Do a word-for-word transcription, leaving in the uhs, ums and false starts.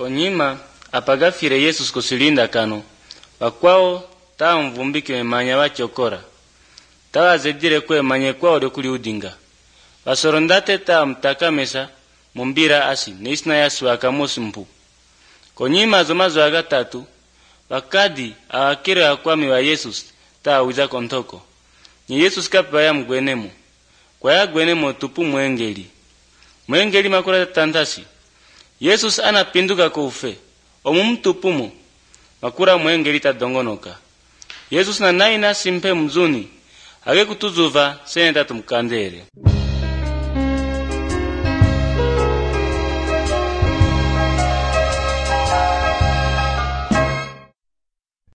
Konyima apagafire Yesu kusilinda kano wakwao ta mvumbiki memanya wachokora tawazedire kwe manye kwao dokuli udinga wasorondate ta mtakamesa mumbira asi nisina yasu akamosi mpu. Konyima zomazo agatatu wakadi awakire akwami wa Yesus ta wiza kontoko ni Yesus kapi ya mgwenemu kwa ya gwenemu tupu mwengeli mwengeli makura tantasi Yesus anapinduka kufe omumtupumu makura mwengeli tadongonoka Yesus na naina simpe mzuni age kutuzuva sene tatu mkandere.